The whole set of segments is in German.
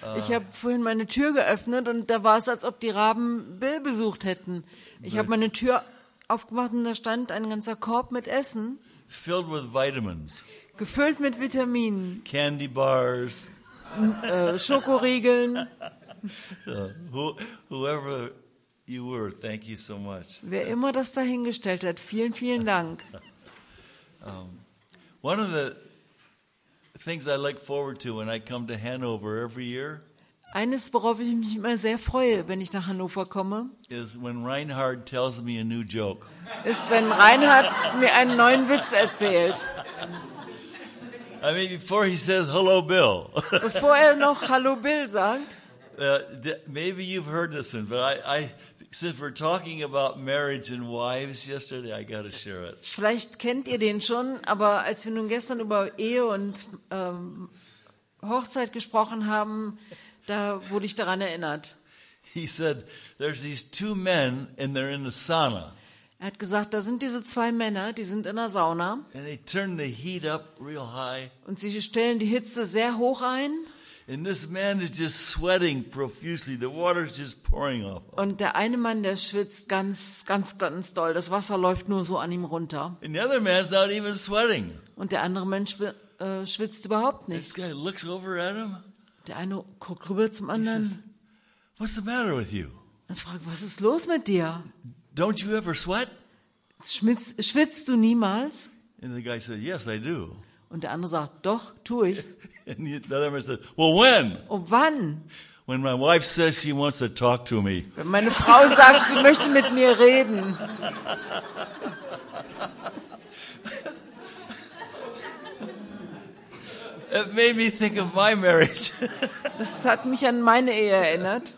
Ich habe vorhin meine Tür geöffnet und da war es, als ob die Raben Bill besucht hätten. Ich habe meine Tür aufgemacht und da stand ein ganzer Korb mit Essen, filled with vitamins, gefüllt mit Vitaminen, candy bars, Schokoriegeln. whoever you were, thank you so much. Wer immer das dahingestellt hat, vielen, vielen Dank. One of the things I look forward to when I come to Hanover every year Eines, worauf ich mich immer sehr freue, wenn ich nach Hannover komme, is when Reinhard tells me a new joke. ist, wenn Reinhard mir einen neuen Witz erzählt. I mean, before he says, hello, Bill. Bevor er noch Hallo Bill sagt. Maybe you've heard this one, but I since we're talking about marriage and wives yesterday, I got to share it. Vielleicht kennt ihr den schon, aber als wir nun gestern über Ehe und Hochzeit gesprochen haben, da wurde ich daran erinnert. He said, there's these two men and they're in the sauna. Er hat gesagt, da sind diese zwei Männer, die sind in der Sauna And they turn the heat up real high. und sie stellen die Hitze sehr hoch ein. And this man is just sweating profusely. The water's just pouring off. Und der eine Mann, der schwitzt ganz, ganz, ganz doll. Das Wasser läuft nur so an ihm runter. And the other man's not even sweating. Und der andere Mensch schwitzt überhaupt This nicht. guy looks over at him. Der eine guckt rüber zum He says, anderen what's the matter with you? und fragt, was ist los mit dir? Don't you ever sweat? Schwitzt du niemals? And the guy said, yes, I do. Und der andere sagt, doch, tue ich. And the other man said, well, when? Und wann? When my wife says she wants to talk to me. Wenn meine Frau sagt, sie möchte mit mir reden. It made me think of my marriage. Das hat mich an meine Ehe erinnert.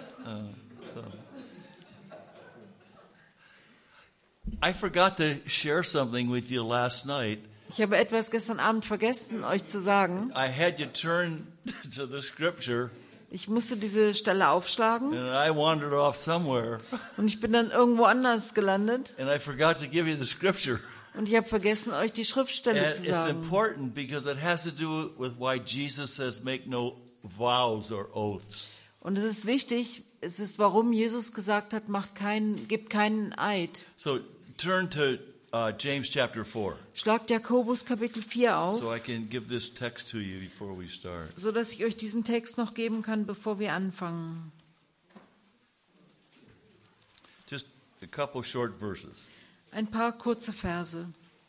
I forgot to share something with you last night. Ich habe etwas gestern Abend vergessen, euch zu sagen. I had you turn to the scripture, Ich musste diese Stelle aufschlagen and I wandered off somewhere, und ich bin dann irgendwo anders gelandet. and I forgot to give you the scripture. Und ich habe vergessen, euch die Schriftstelle And zu it's sagen. important because it has to do with why Jesus says make no vows or oaths. Und es ist wichtig, es ist, warum Jesus gesagt hat, gebt keinen Eid. So turn to James chapter 4, Schlagt Jakobus Kapitel 4 auf, so I can give this text to you before we start. so dass ich euch diesen Text noch geben kann, bevor wir anfangen. Just a couple short verses. Ein paar kurze Verse.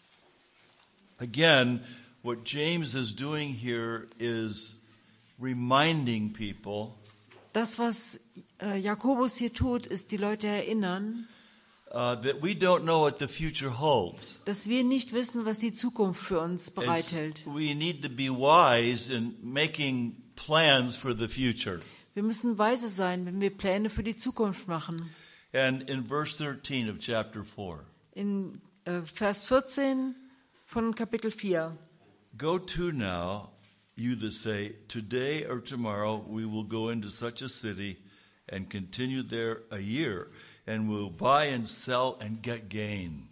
Again, what James is doing here is reminding people Das, was Jakobus hier tut, ist die Leute erinnern, that we don't know what the future holds. dass wir nicht wissen, was die Zukunft für uns bereithält. We need to be wise in making plans for the future. Wir müssen weise sein, wenn wir Pläne für die Zukunft machen. And in verse 13 of chapter 4, In Vers 14 von Kapitel 4. go to now, you that say, today or tomorrow we will go into such a city and continue there a year, and we'll buy and sell and get gain.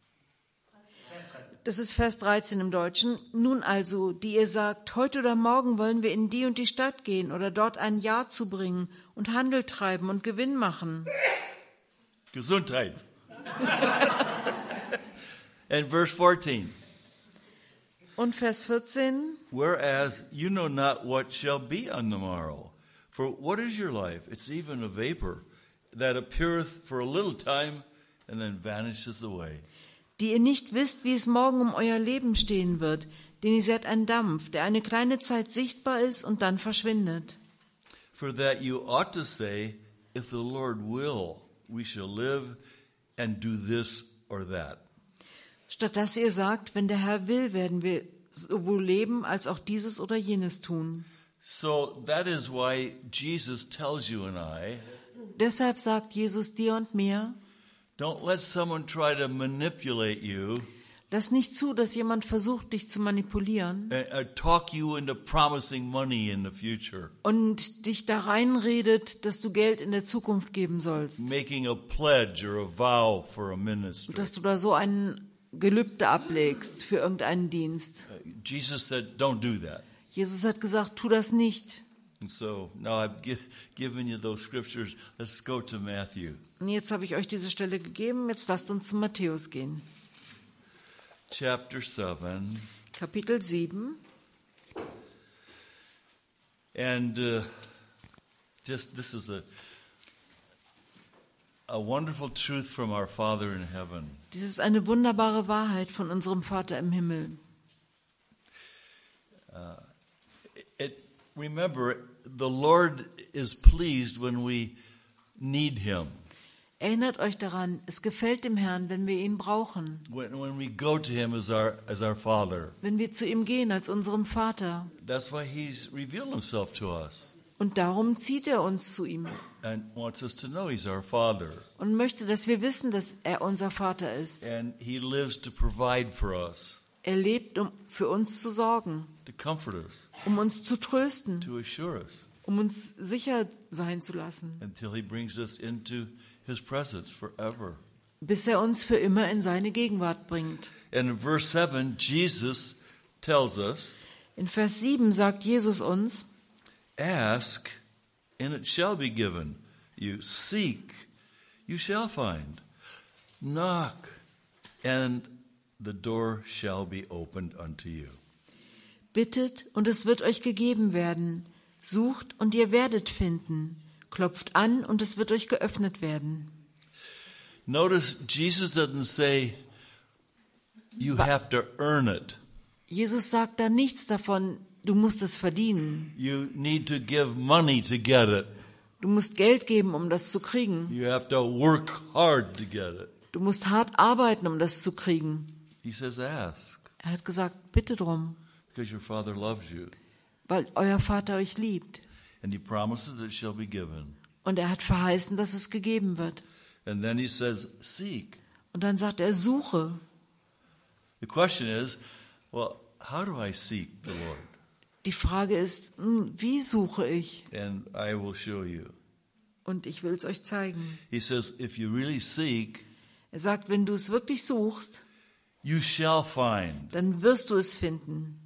Das ist Vers 13 im Deutschen. Nun also, die ihr sagt, heute oder morgen wollen wir in die und die Stadt gehen oder dort ein Jahr zubringen und Handel treiben und Gewinn machen. Gesundheit. And verse 14, Und Vers 14. whereas you know not what shall be on the morrow. For what is your life? It's even a vapor that appeareth for a little time and then vanishes away. Die ihr nicht wisst, wie es morgen um euer Leben stehen wird, denn ihr seid ein Dampf, der eine kleine Zeit sichtbar ist und dann verschwindet. For that you ought to say, if the Lord will, we shall live and do this or that. Statt dass ihr sagt, wenn der Herr will, werden wir sowohl leben als auch dieses oder jenes tun. So that is why Jesus tells you and I, Deshalb sagt Jesus dir und mir, don't let someone try to manipulate you lass nicht zu, dass jemand versucht, dich zu manipulieren and talk you into promising money in the future, und dich da reinredet, dass du Geld in der Zukunft geben sollst. making a pledge or a vow for a ministry. Dass du da so ein Gelübde ablegst für irgendeinen Dienst. Jesus said, don't do that. Jesus hat gesagt, tu das nicht. So now I've given you those scriptures. Let's go to Matthew. Und jetzt habe ich euch diese Stelle gegeben, jetzt lasst uns zu Matthäus gehen. Chapter 7. Kapitel 7. And this is a wonderful truth from our Father in heaven. Dies ist eine wunderbare Wahrheit von unserem Vater im Himmel. Remember, the Lord is pleased when we need Him. Erinnert euch daran, es gefällt dem Herrn, wenn wir ihn brauchen. When we go to Him as our Father. Wenn wir zu ihm gehen als unserem Vater. That's why He's revealed Himself to us. Und darum zieht er uns zu ihm. And wants us to know He's our Father. Und möchte, dass wir wissen, dass er unser Vater ist. And He lives to provide for us. Er lebt, um für uns zu sorgen. To comfort us. Um uns zu trösten. To assure us. Um uns sicher sein zu lassen. Until He brings us into His presence forever. Bis er uns für immer in seine Gegenwart bringt. And in verse 7, Jesus tells us, in Vers 7 sagt Jesus uns, ask, and it shall be given you. Seek, you shall find. Knock, and the door shall be opened unto you. Bittet, und es wird euch gegeben werden. Sucht, und ihr werdet finden. Klopft an, und es wird euch geöffnet werden. Notice, Jesus doesn't say, you have to earn it. Jesus sagt da nichts davon, du musst es verdienen. You need to give money to get it. Du musst Geld geben, um das zu kriegen. You have to work hard to get it. Du musst hart arbeiten, um das zu kriegen. He says, ask. Er hat gesagt, bitte drum. Because your Father loves you. Weil euer Vater euch liebt. And He promises it shall be given. Und er hat verheißen, dass es gegeben wird. And then He says, seek. Und dann sagt er, suche. The question is, well, how do I seek the Lord? Die Frage ist, wie suche ich? And I will show you. Und ich will es euch zeigen. He says, if you really seek, er sagt, wenn du es wirklich suchst, you shall find. Dann wirst du es finden.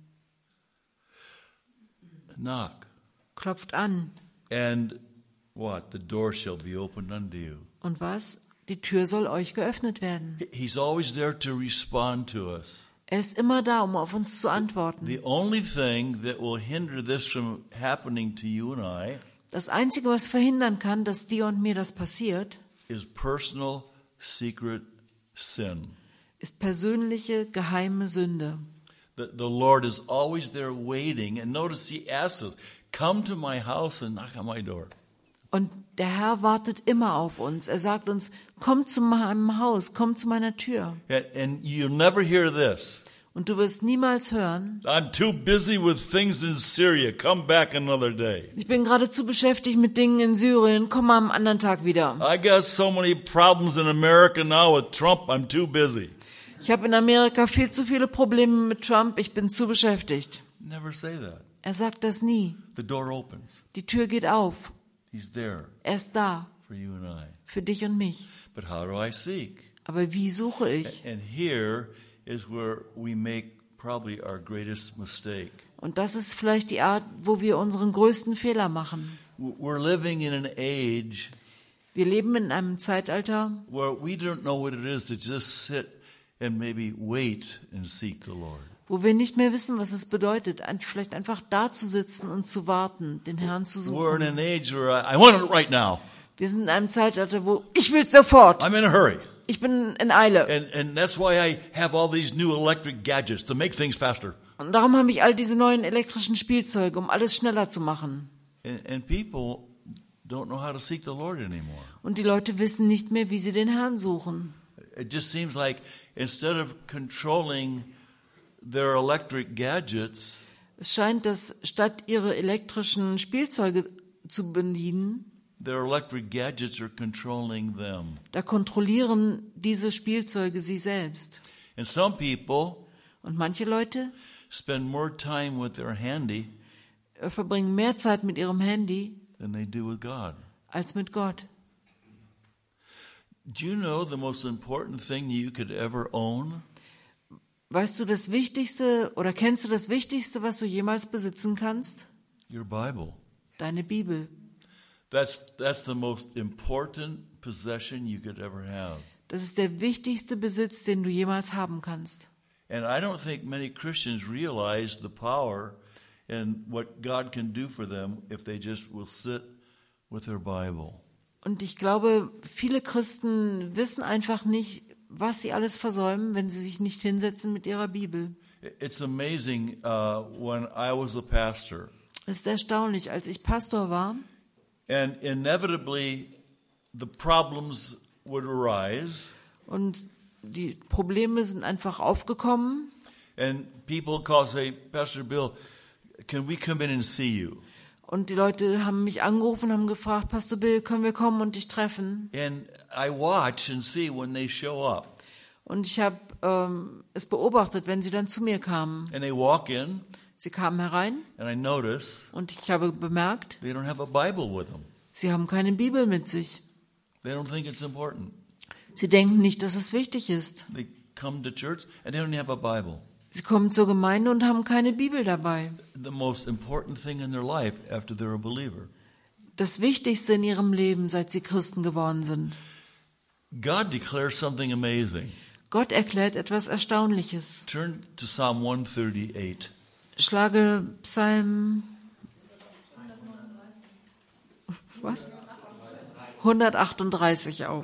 Knock. Klopft an. And what? The door shall be opened unto you. Und was? Die Tür soll euch geöffnet werden. He's always there to respond to us. Er ist immer da, um auf uns zu antworten. The only thing that will hinder this from happening to you and I Das Einzige, was verhindern kann, dass dir und mir das passiert, is personal secret sin. Ist persönliche, geheime Sünde. The Lord is always there waiting. And notice He asks us, come to my house and knock on my door. Und der Herr wartet immer auf uns. Er sagt uns, komm zu meinem Haus, komm zu meiner Tür. And you'll never hear this. Und du wirst niemals hören, I'm too busy with things in Syria. Come back another day. ich bin gerade zu beschäftigt mit Dingen in Syrien, komm mal am anderen Tag wieder. I got so many problems in America now with Trump. I'm too busy. Ich habe in Amerika viel zu viele Probleme mit Trump, ich bin zu beschäftigt. Never say that. Er sagt das nie. The door opens. Die Tür geht auf. He's there Er ist da, for you and I. für dich und mich. But how do I seek? Aber wie suche ich? And here is where we make probably our greatest mistake. Und das ist vielleicht die Art, wo wir unseren größten Fehler machen. We're living in an age Wir leben in einem Zeitalter, where we don't know what it is to just sit and maybe wait and seek the Lord. wo wir nicht mehr wissen, was es bedeutet, vielleicht einfach da zu sitzen und zu warten, den Herrn zu We're in suchen. an age where I want it right now. Wir sind in einem Zeitalter, wo ich will sofort. I'm in a hurry. Ich bin in Eile. And that's why I have all these new electric gadgets to make things faster. Und darum habe ich all diese neuen elektrischen Spielzeuge, um alles schneller zu machen. And people don't know how to seek the Lord anymore. Und die Leute wissen nicht mehr, wie sie den Herrn suchen. It just seems like instead of controlling their electric gadgets, Es scheint, dass statt ihre elektrischen Spielzeuge zu bedienen, their electric gadgets are controlling them. da kontrollieren diese Spielzeuge sie selbst. And some people Und manche Leute spend more time with their handy verbringen mehr Zeit mit ihrem Handy than they do with God. als mit Gott. Do you know the most important thing you could ever own? Weißt du das Wichtigste oder kennst du das Wichtigste, was du jemals besitzen kannst? Your Bible. deine Bibel. That's the most important possession you could ever have. Das ist der wichtigste Besitz, den du jemals haben kannst. And I don't think many Christians realize the power and what God can do for them if they just will sit with their Bible. Und ich glaube, viele Christen wissen einfach nicht, was sie alles versäumen, wenn sie sich nicht hinsetzen mit ihrer Bibel. It's amazing when I was a pastor. Es ist erstaunlich, als ich Pastor war, And inevitably the problems would arise. und die Probleme sind einfach aufgekommen. And people call, say, Pastor Bill, can we come in and see you? Und die Leute haben mich angerufen und haben gefragt, Pastor Bill, können wir kommen und dich treffen? And I watch and see when they show up. Und ich habe es beobachtet, wenn sie dann zu mir kamen. And they walk in, Sie kamen herein and I notice und ich habe bemerkt, they don't have a Bible with them. sie haben keine Bibel mit sich. They don't think it's important. Sie denken nicht, dass es wichtig ist. They come to church and they don't have a Bible. Sie kommen zur Gemeinde und haben keine Bibel dabei. The most important thing in their life after they're a believer. Das Wichtigste in ihrem Leben, seit sie Christen geworden sind. God declares something amazing. Gott erklärt etwas Erstaunliches. Turn to Psalm 138. Schlage Psalm 138 auf.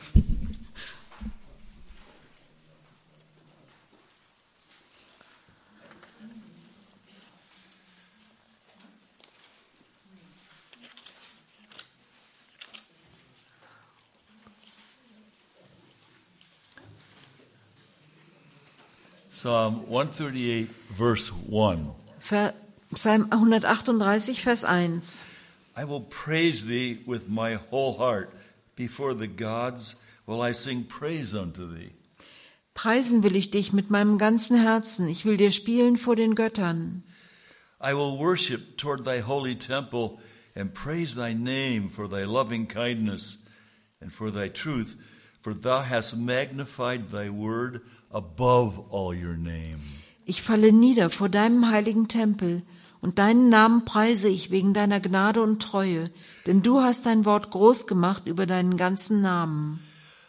Psalm 138, verse 1. Psalm 138, Vers 1. I will praise thee with my whole heart. Before the gods will I sing praise unto thee. Preisen will ich dich mit meinem ganzen Herzen. Ich will dir spielen vor den Göttern. I will worship toward thy holy temple and praise thy name for thy loving kindness and for thy truth, for thou hast magnified thy word above all your name. Ich falle nieder vor deinem heiligen Tempel, und deinen Namen preise ich wegen deiner Gnade und Treue, denn du hast dein Wort groß gemacht über deinen ganzen Namen.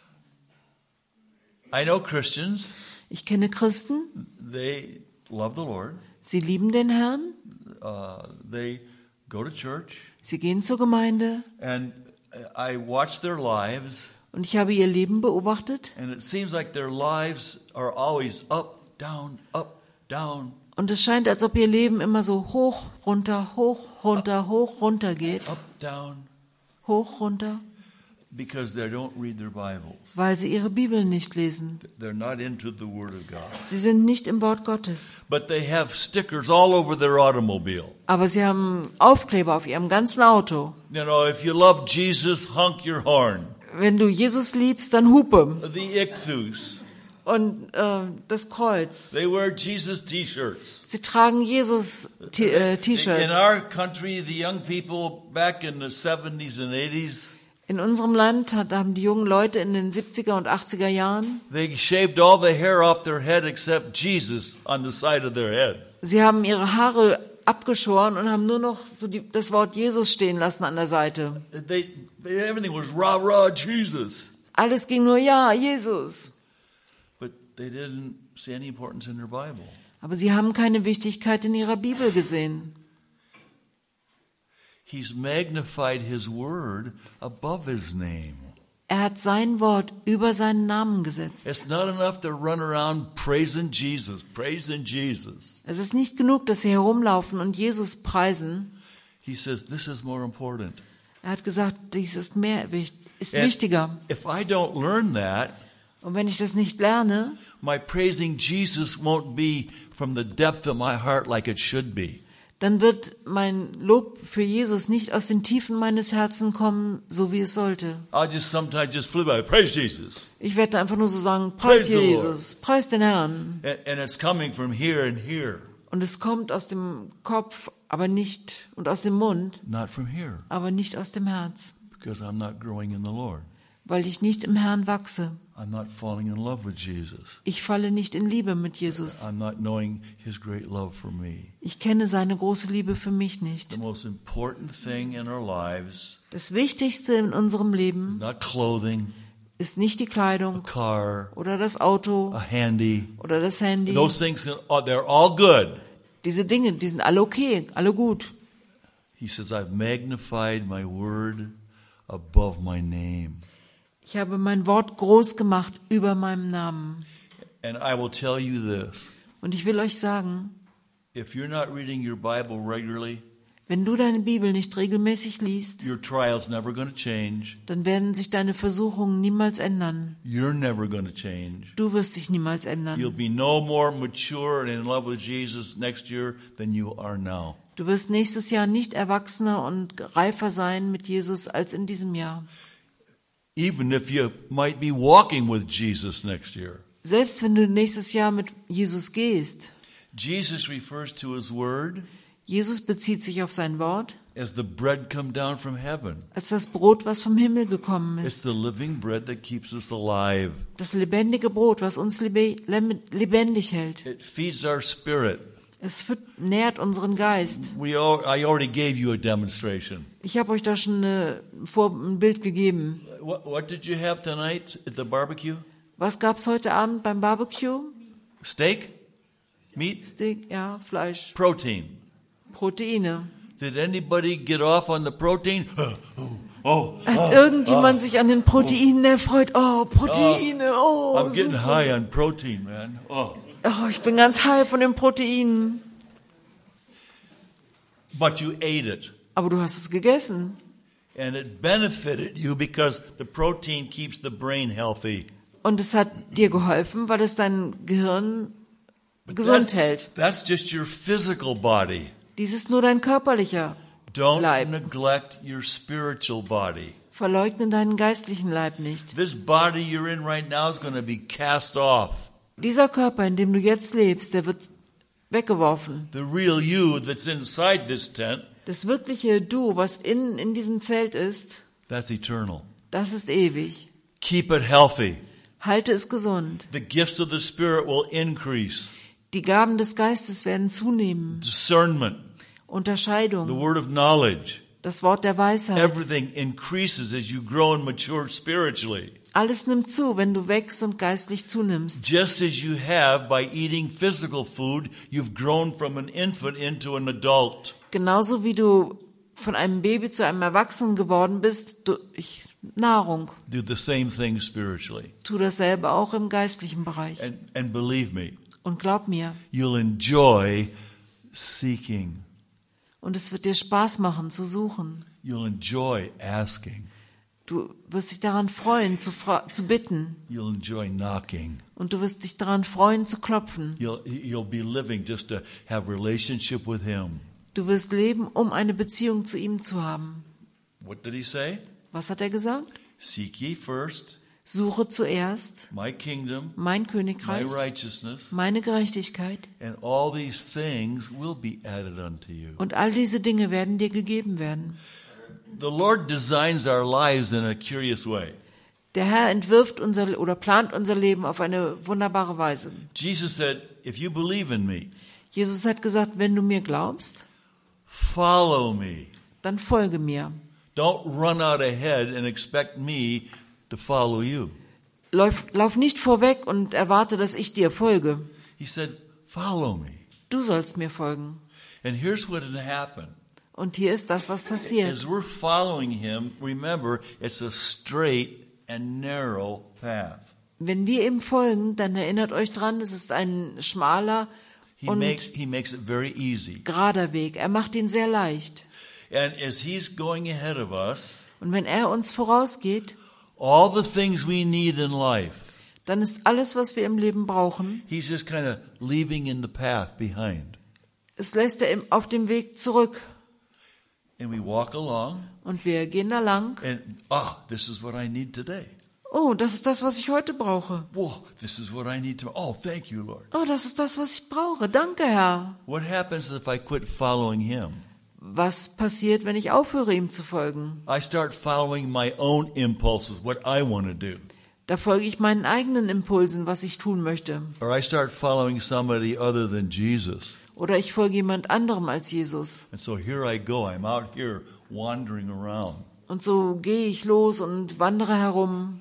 I know Christians, Ich kenne Christen, they love the Lord, sie lieben den Herrn, they go to church, sie gehen zur Gemeinde, and I watch their lives, und ich habe ihr Leben beobachtet, and it seems like their lives are always up, down, und es scheint, als ob ihr Leben immer so hoch, runter, hoch, runter geht, up, down, hoch, runter, because they don't read their Bibles. weil sie ihre Bibel nicht lesen. They're not into the Word of God. Sie sind nicht im Wort Gottes. But they have stickers all over their automobile. Aber sie haben Aufkleber auf ihrem ganzen Auto. You know, if you love Jesus, honk your horn. Wenn du Jesus liebst, dann hupe. The ichthus. Und das Kreuz. They wear Jesus T-shirts. Sie tragen Jesus In T-Shirts. our country, the young people back in the 70s and 80s, In unserem Land haben die jungen Leute in den 70er und 80er Jahren, they shaved all the hair off their head except Jesus on the side of their head. sie haben ihre Haare abgeschoren und haben nur noch so das Wort Jesus stehen lassen an der Seite. Everything was rah, rah, Jesus. Alles ging nur, ja, Jesus. But they didn't see any importance in their Bible. Aber sie haben keine Wichtigkeit in ihrer Bibel gesehen. He's magnified his word above his name. Er hat sein Wort über seinen Namen gesetzt. It's not enough to run around praising Jesus, praising Jesus. Es ist nicht genug, dass sie herumlaufen und Jesus preisen. He says this is more important. Er hat gesagt, dies ist ist And wichtiger. if I don't learn that, Und wenn ich das nicht lerne, my praising Jesus won't be from the depth of my heart like it should be. dann wird mein Lob für Jesus nicht aus den Tiefen meines Herzens kommen, so wie es sollte. I'll just sometimes just flew by, praise Jesus. Ich werde einfach nur so sagen, Praise preis the Lord. Jesus, preis den Herrn. And it's coming from here and here, Und es kommt aus dem Kopf, aber nicht, und aus dem Mund, not from here, aber nicht aus dem Herz. because I'm not growing in the Lord. weil ich nicht im Herrn wachse. I'm not falling in love with Jesus. Ich falle nicht in Liebe mit Jesus. I'm not knowing his great love for me. Ich kenne seine große Liebe für mich nicht. The most important thing in our lives Das Wichtigste in unserem is Leben not clothing, ist nicht die a Kleidung car, oder das Auto a handy. oder das Handy. Those things, they're all good. Diese Dinge, die sind alle okay, alle gut. He says, I've magnified my word above my name. Ich habe mein Wort groß gemacht über meinem Namen. And I will tell you this. Und ich will euch sagen, If you're not reading your Bible regularly, wenn du deine Bibel nicht regelmäßig liest, your trial's never going to change. dann werden sich deine Versuchungen niemals ändern. You're never going to change. Du wirst dich niemals You'll ändern. be no more mature and in love with Jesus next year than you are now. Du wirst nächstes Jahr nicht erwachsener und reifer sein mit Jesus als in diesem Jahr. Even if you might be walking with Jesus next year. Selbst wenn du nächstes Jahr mit Jesus gehst. Jesus refers to his word Jesus bezieht sich auf sein Wort as the bread come down from heaven. als das Brot, was vom Himmel gekommen It's ist. the living bread that keeps us alive. Das lebendige Brot, was uns lebendig hält. It feeds our spirit. Es nährt unseren Geist. I already gave you a demonstration. Ich habe euch da schon ein Bild gegeben. What did you have tonight at the barbecue? Was gab's heute Abend beim Barbecue? Steak? Meat? Steak, ja, Fleisch, Protein. Proteine. Did anybody get off on the protein? Hat irgendjemand sich an den Proteinen erfreut? Oh, Proteine, oh, I'm getting super. high on protein, man. Oh. Oh, ich bin ganz high von den Proteinen. But you ate it. Aber du hast es gegessen. And it benefited you because the protein keeps the brain healthy. Und es hat dir geholfen, weil es dein Gehirn gesund hält. That's just your physical body. Dies ist nur dein körperlicher Don't Leib. neglect your spiritual body. Verleugne deinen geistlichen Leib nicht. This body you're in right now is going to be cast off. Dieser Körper, in dem du jetzt lebst, der wird weggeworfen. The real you that's inside this tent, Das wirkliche Du, was in diesem Zelt ist, that's eternal. das ist ewig. Keep it healthy. Halte es gesund. The gifts of the Spirit will increase. Die Gaben des Geistes werden zunehmen. Discernment, the Unterscheidung, word of knowledge, das Wort der Weisheit. everything increases as you grow and mature spiritually. Alles nimmt zu, wenn du wächst und geistlich zunimmst. Just as you have by eating physical food, you've grown from an infant into an adult. Genauso wie du von einem Baby zu einem Erwachsenen geworden bist durch Nahrung. Do the same thing spiritually. Tu dasselbe auch im geistlichen Bereich. And believe me, Und glaub mir, you'll enjoy seeking. und es wird dir Spaß machen zu suchen. You'll enjoy asking. Du wirst dich daran freuen, zu bitten. You'll enjoy knocking. Und du wirst dich daran freuen, zu klopfen. You'll be living just to have relationship with Him. Du wirst leben, um eine Beziehung zu ihm zu haben. What did He say? Was hat er gesagt? Seek ye first Suche zuerst my kingdom, mein my Königreich, righteousness, meine Gerechtigkeit, and all these things will be added unto you. und all diese Dinge werden dir gegeben werden. The Lord designs our lives in a curious way. Der Herr entwirft plant unser Leben auf eine wunderbare Weise. Jesus said, if you believe in me, Jesus hat gesagt, wenn du mir glaubst, follow me. dann folge mir. Don't run out ahead and expect me to follow you. Lauf nicht vorweg und erwarte, dass ich dir folge. He said, follow me. Du sollst mir folgen. And here's what had happened. Und hier ist das, was passiert. As we're following him, remember, it's a straight and narrow path. Wenn wir ihm folgen, dann erinnert euch dran, es ist ein schmaler He und makes it very easy. gerader Weg. Er macht ihn sehr leicht. And as he's going ahead of us, Und wenn er uns vorausgeht, all the things we need in life, dann ist alles, was wir im Leben brauchen, he's just kind of leaving in the path behind. es lässt er auf dem Weg zurück. And we walk along, Und wir gehen da lang. and this is what I need today. Oh, das ist das, was ich heute brauche. Whoa, this is what I need to. Oh, thank you, Lord. Oh, das ist das, was ich brauche. Danke, Herr. What happens if I quit following him? was passiert, wenn ich aufhöre, ihm zu folgen? I start following my own impulses, what I want to do. Da folge ich meinen eigenen Impulsen, was ich tun möchte. Or I start following somebody other than Jesus. Oder ich folge jemand anderem als Jesus. And so here I go. I'm out here wandering around. Und so gehe ich los und wandere herum.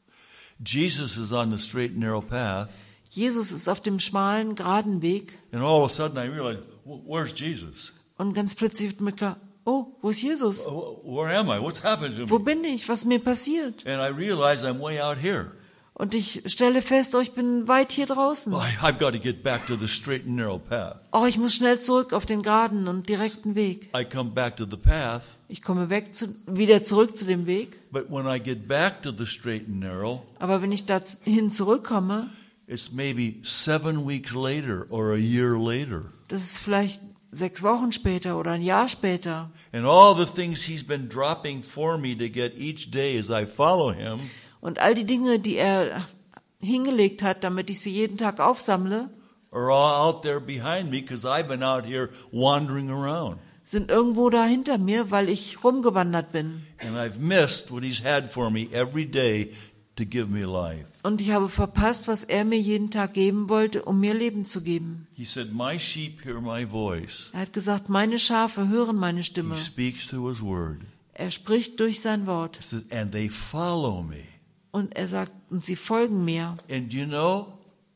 Jesus is on the straight and narrow path. Jesus ist auf dem schmalen, geraden Weg. And all of a sudden I realize, where's Jesus? Und ganz plötzlich wird mir klar, oh, wo ist Jesus? Where am I? What's happened to Wo me? bin ich? Was ist mir passiert? And I realize I'm way out here. Und ich stelle fest, oh, ich bin weit hier draußen. I've got to get back to the straight and narrow path. Oh, ich muss schnell zurück auf den geraden und direkten Weg. I come back to the path, Ich komme wieder zurück zu dem Weg. but when I get back to the straight and narrow, Aber wenn ich dahin zurückkomme, it's maybe 7 weeks later or a year later. das ist vielleicht 6 Wochen später oder ein Jahr später. And all the things he's been dropping for me to get each day as I follow him Und all die Dinge, die er hingelegt hat, damit ich sie jeden Tag aufsammle, are all out there behind me because I've been out here wandering around. sind irgendwo da hinter mir, weil ich rumgewandert bin. And I've missed what he's had for me every day to give me life. Und ich habe verpasst, was er mir jeden Tag geben wollte, um mir Leben zu geben. He said, my sheep hear my voice. Er hat gesagt, meine Schafe hören meine He Stimme. speaks through his word. Er spricht durch sein Wort. He says, and they follow me. Und er sagt, und sie folgen mir. And you know,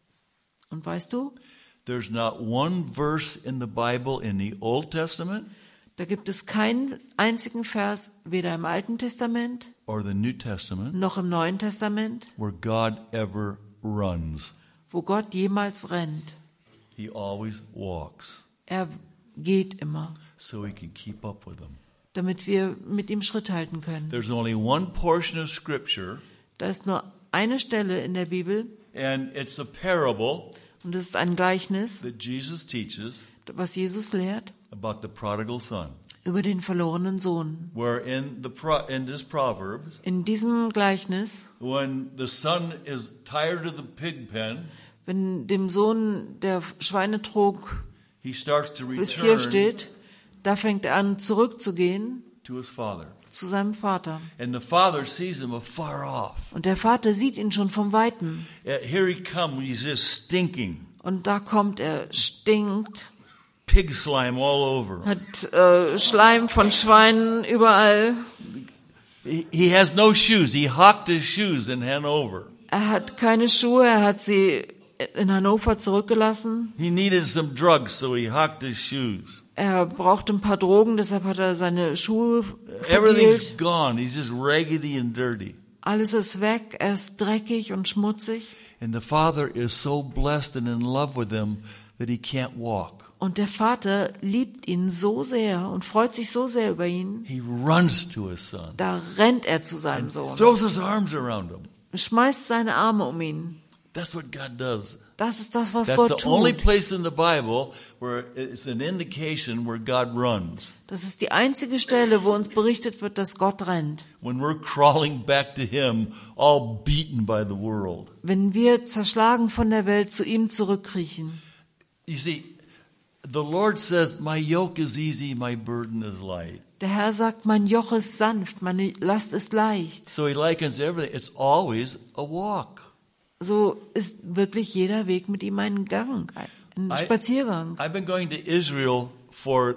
Und weißt du, there's not one verse in the Bible in the Old Testament da gibt es keinen einzigen Vers, weder im Alten Testament or the New Testament, noch im Neuen Testament, where God ever runs. wo Gott jemals rennt. He always walks Er geht immer, so he can keep up with them. damit wir mit ihm Schritt halten können. There's only one portion of Scripture, Da ist nur eine Stelle in der Bibel, and it's a parable und es ist ein Gleichnis, that Jesus teaches was Jesus lehrt, about the prodigal son, über den verlorenen Sohn. where in this Proverbs, In diesem Gleichnis, when the son is tired of the pig pen, wenn dem Sohn der Schweinetrog he starts to bis hier return steht, da fängt er an zurückzugehen to his father. zu seinem Vater. And the father sees him afar off. Und der Vater sieht ihn schon vom Weiten. Here he comes, he's just stinking. Und da kommt er, stinkt, Pig slime all over him. hat Schleim von Schweinen überall. He has no shoes. He hocked his shoes in Hanover. Er hat keine Schuhe, er hat sie in Hannover zurückgelassen. He needed some drugs, so he hocked his shoes. Er brauchte ein paar Drogen, deshalb hat er seine Schuhe Everything's verdealt. gone. He's just raggedy and dirty. Alles ist weg, er ist dreckig und schmutzig. And the father is so blessed and in love with him that he can't walk. Und der Vater liebt ihn so sehr und freut sich so sehr über ihn. He runs to his son, Da rennt er zu seinem Sohn, throws his arms around him. schmeißt seine Arme um ihn. That's what God does. Das ist das, was That's Gott the only tut. place in the Bible where it's an indication where God runs. Das ist die einzige Stelle, wo uns berichtet wird, dass Gott rennt. When we're crawling back to him, all beaten by the world. Wenn wir zerschlagen von der Welt zu ihm zurückkriechen. You see, the Lord says, my yoke is easy, my burden is light. Der Herr sagt, mein Joch ist sanft, meine Last ist leicht. So he likens everything. It's always a walk. So ist wirklich jeder Weg mit ihm ein Gang, ein Spaziergang. I've been going to Israel for,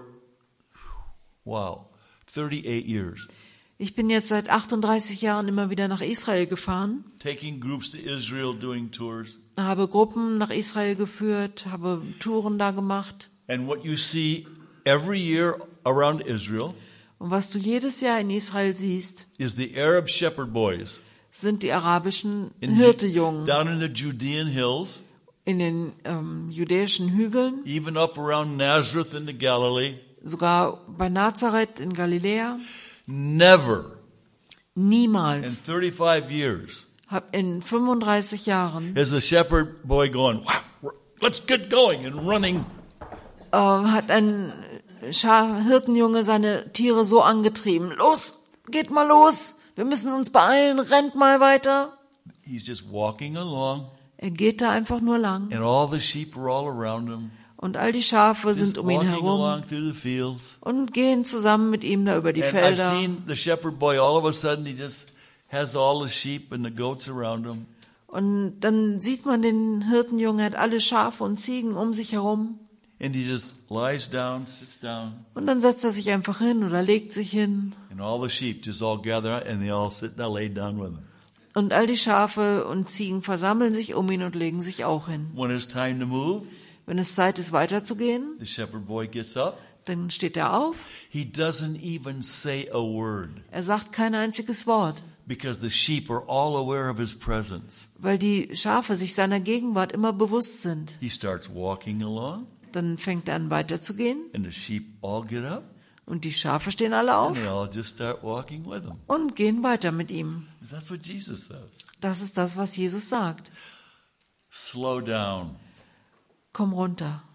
38 years. Ich bin jetzt seit 38 Jahren immer wieder nach Israel gefahren, Taking groups to Israel, doing tours. habe Gruppen nach Israel geführt, habe Touren da gemacht. And what you see every year around Israel Und was du jedes Jahr in Israel siehst, is the Arab shepherd boys sind die arabischen in Hirtejungen down in the Judean hills, in den judäischen Hügeln, even up around Nazareth in the Galilee. sogar bei Nazareth in Galiläa. Never in Niemals 35 years hab in 35 Jahren is a shepherd boy going, wow, let's get going and running. hat ein Hirtenjunge seine Tiere so angetrieben. Los, geht mal los. Wir müssen uns beeilen. Rennt mal weiter. He's just walking along, Er geht da einfach nur lang. and all the sheep are all around him. Und all die Schafe sind just um ihn walking herum along through the fields. und gehen zusammen mit ihm da über die And I've Felder. seen the shepherd boy, all of a sudden he just has all the sheep and the goats around him. Und dann sieht man den Hirtenjungen, er hat alle Schafe und Ziegen um sich herum. And he just lies down, sits down, Und dann setzt er sich einfach hin oder legt sich hin. and all the sheep just all gather and they all sit down, lay down with him. Und all die Schafe und Ziegen versammeln sich um ihn und legen sich auch hin. When it's time to move, Wenn es Zeit ist, weiterzugehen, the shepherd boy gets up. dann steht er auf. He doesn't even say a word Er sagt kein einziges Wort, because the sheep are all aware of his presence. weil die Schafe sich seiner Gegenwart immer bewusst sind. He starts walking along, Dann fängt er an weiterzugehen and the sheep all get up, und die Schafe stehen alle and auf they all just start walking with him. und gehen weiter mit ihm. That's what Jesus says. Das ist das, was Jesus sagt. Slow down. Komm runter.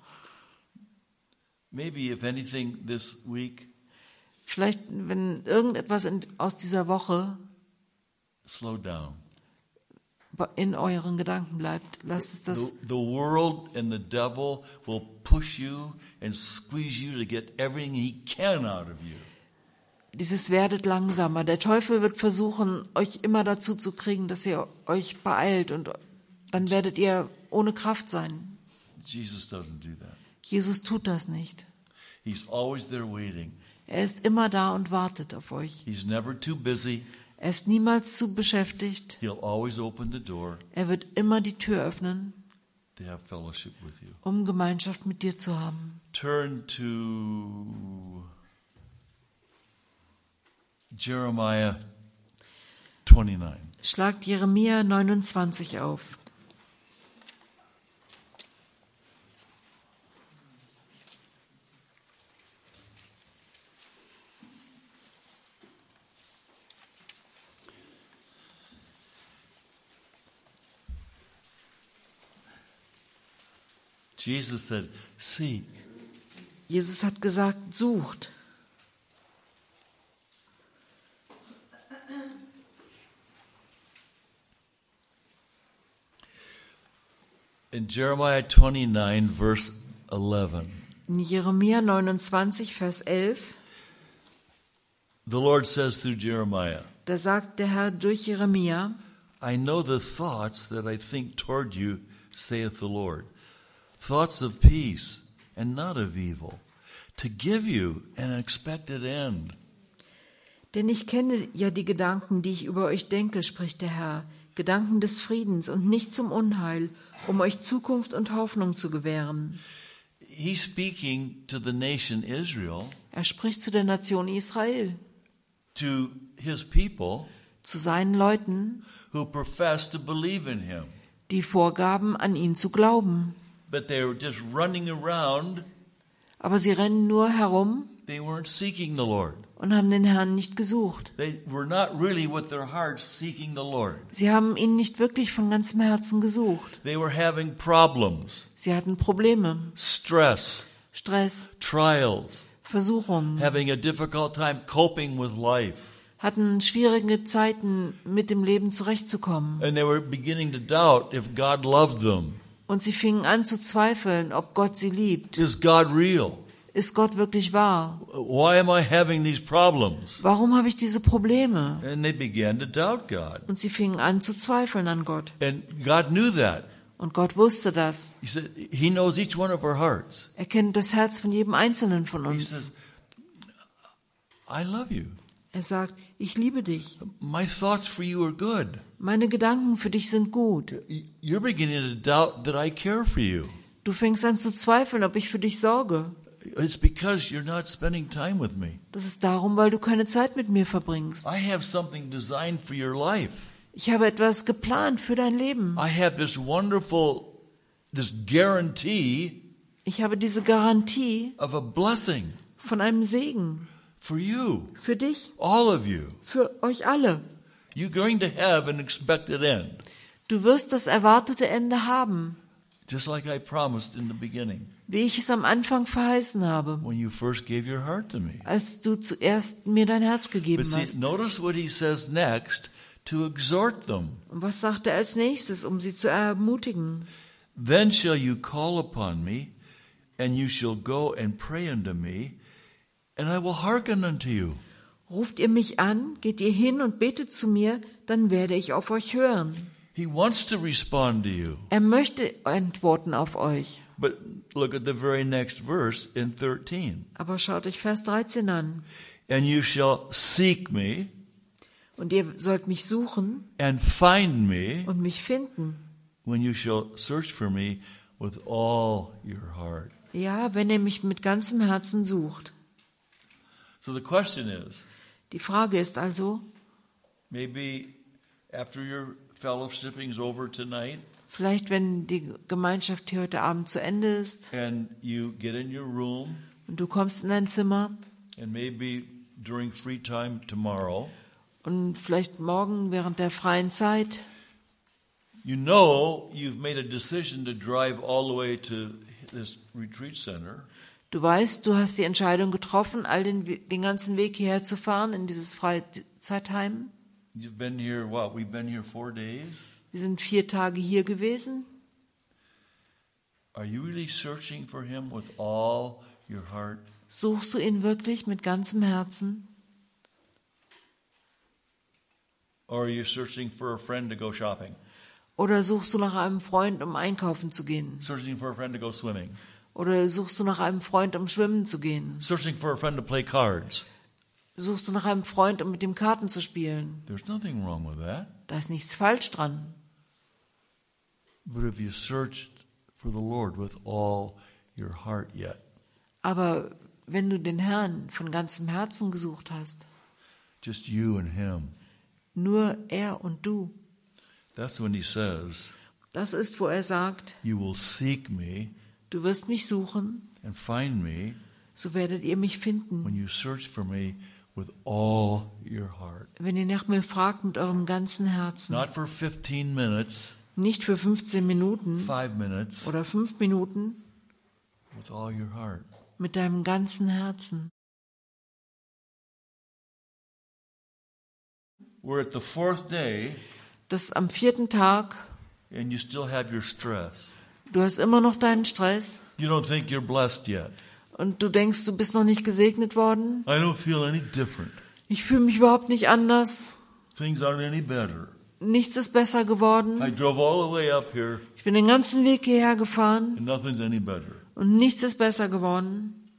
Maybe if anything this week, Vielleicht, wenn irgendetwas aus dieser Woche slow down. in euren Gedanken bleibt, lasst es das. The world and the devil will push you and squeeze you to get everything he can out of you. Dieses werdet langsamer. Der Teufel wird versuchen, euch immer dazu zu kriegen, dass ihr euch beeilt und dann werdet ihr ohne Kraft sein. Jesus doesn't do that. Jesus tut das nicht. He's always there waiting. Er ist immer da und wartet auf euch. He's never too busy. Er ist niemals zu beschäftigt. He'll always open the door Er wird immer die Tür öffnen, to have fellowship with you. um Gemeinschaft mit dir zu haben. Turn to Jeremiah 29. Schlagt Jeremia 29 auf. Jesus said, seek. Jesus hat gesagt, sucht. In Jeremiah 29, verse 11, In Jeremia 29, Vers 11, the Lord says through Jeremiah, da sagt der Herr durch Jeremia, I know the thoughts that I think toward you, saith the Lord, thoughts of peace and not of evil, to give you an expected end. denn ich kenne ja die Gedanken, die ich über euch denke, spricht der Herr, Gedanken des Friedens und nicht zum Unheil, um euch Zukunft und Hoffnung zu gewähren. He's speaking to the nation Israel, Er spricht zu der Nation Israel, to his people zu seinen Leuten, who profess to believe in him. die vorgaben, an ihn zu glauben. But they were just running around. Aber sie rennen nur herum They weren't seeking the Lord. und haben den Herrn nicht gesucht. They were not really with their hearts seeking the Lord. Sie haben ihn nicht wirklich von ganzem Herzen gesucht. They were having problems, Sie hatten Probleme, stress, Stress, trials, Versuchungen, having a difficult time coping with life. hatten schwierige Zeiten, mit dem Leben zurechtzukommen. And they were beginning to doubt if God loved them. Und sie fingen an zu zweifeln, ob Gott sie liebt. Is God real? Ist Gott wirklich wahr? Why am I having these problems? Warum habe ich diese Probleme? And they began to doubt God. Und sie fingen an zu zweifeln an Gott. And God knew that. Und Gott wusste das. He said, He knows each one of our hearts. Er kennt das Herz von jedem Einzelnen von He uns. says, I love you. Er sagt, ich liebe dich. My thoughts for you are good. Meine Gedanken für dich sind gut. You're beginning to doubt that I care for you. Du fängst an zu zweifeln, ob ich für dich sorge. It's because you're not spending time with me. Das ist darum, weil du keine Zeit mit mir verbringst. I have something designed for your life. Ich habe etwas geplant für dein Leben. I have this guarantee Ich habe diese Garantie of a blessing von einem Segen for you, für dich, all of you. für euch alle. You're going to have an expected end, Du wirst das erwartete Ende haben, just like I promised in the beginning wie ich es am Anfang verheißen habe, when you first gave your heart to me. als du zuerst mir dein Herz But gegeben see, hast. notice what he says next to exhort them. Und was sagt er als nächstes, um sie zu ermutigen? Then shall you call upon me and you shall go and pray unto me, and I will hearken unto you. Ruft ihr mich an, geht ihr hin und betet zu mir, dann werde ich auf euch hören. He wants to respond to you. Er möchte antworten auf euch. But look at the very next verse in 13. Aber schaut euch Vers 13 an. And you shall seek me Und ihr sollt mich suchen and find me und mich finden. when you shall search for me with all your heart. Ja, wenn ihr mich mit ganzem Herzen sucht. So the question is, Die Frage ist also, maybe after your fellowshipping is over tonight vielleicht wenn die Gemeinschaft hier heute Abend zu Ende ist and you get in your room, und du kommst in dein Zimmer and maybe during free time tomorrow, und vielleicht morgen während der freien Zeit, you know you've made a decision to drive all the way to this retreat center. du weißt, du hast die Entscheidung getroffen, den ganzen Weg hierher zu fahren in dieses Freizeitheim. You've been here, we've been here 4 days. Wir sind 4 Tage hier gewesen. Are you really searching for him with all your heart? Suchst du ihn wirklich mit ganzem Herzen? Or are you searching for a friend to go shopping? Oder suchst du nach einem Freund, um einkaufen zu gehen? Searching for a friend to go swimming? Oder suchst du nach einem Freund, um schwimmen zu gehen? Searching for a friend to play cards? Suchst du nach einem Freund, um mit dem Karten zu spielen? There's nothing wrong with that. Da ist nichts falsch dran. But have you searched for the Lord with all your heart yet? Aber wenn du den Herrn von ganzem Herzen gesucht hast, Just you and him. nur er und du, That's when he says, das ist, wo er sagt, you will seek me du wirst mich suchen, and find me so werdet ihr mich finden, when you search for me with all your heart. wenn ihr nach mir fragt mit eurem ganzen Herzen. Not for 15 minutes, Nicht für 15 Minuten 5 minutes, oder 5 Minuten, with all your heart. mit deinem ganzen Herzen. We're at the 4th day Das am 4. Tag, and you still have your stress. du hast immer noch deinen Stress You don't think you're blessed yet. und du denkst, du bist noch nicht gesegnet worden. I don't feel any different. Ich fühle mich überhaupt nicht anders. Things aren't any better. Nichts ist besser I geworden. drove all the way up here Ich bin den ganzen Weg hierher gefahren and nothing's any better. und nichts ist besser geworden.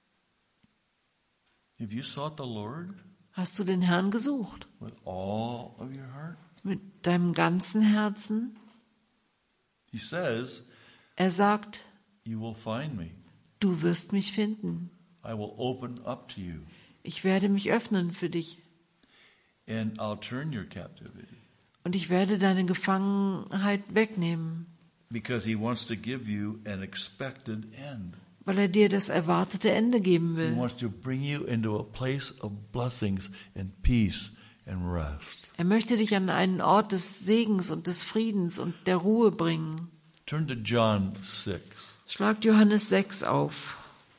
Have you sought the Lord Hast du den Herrn gesucht? with all of your heart? Mit deinem ganzen Herzen? He says, Er sagt, you will find me. du wirst mich finden. I will open up to you Ich werde mich öffnen für dich and I'll turn your captivity. und ich werde deine Gefangenheit wegnehmen, Because he wants to give you an expected end. weil er dir das erwartete Ende geben He will. wants to bring you into a place of blessings and peace and rest. Er möchte dich an einen Ort des Segens und des Friedens und der Ruhe bringen. Turn to John 6. Schlagt Johannes 6 auf.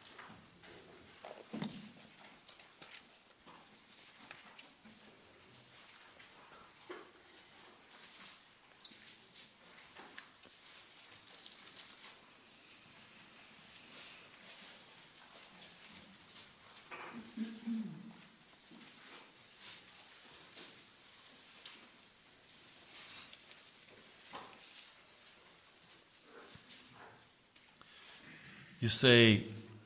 You say,